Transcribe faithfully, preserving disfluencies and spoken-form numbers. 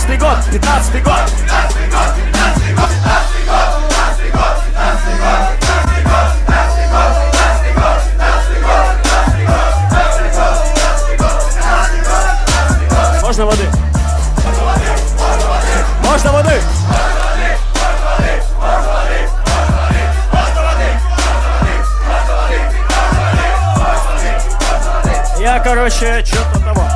пятнадцатый год, пятнадцатый год. Можно воды? Можно воды? Я, короче, что-то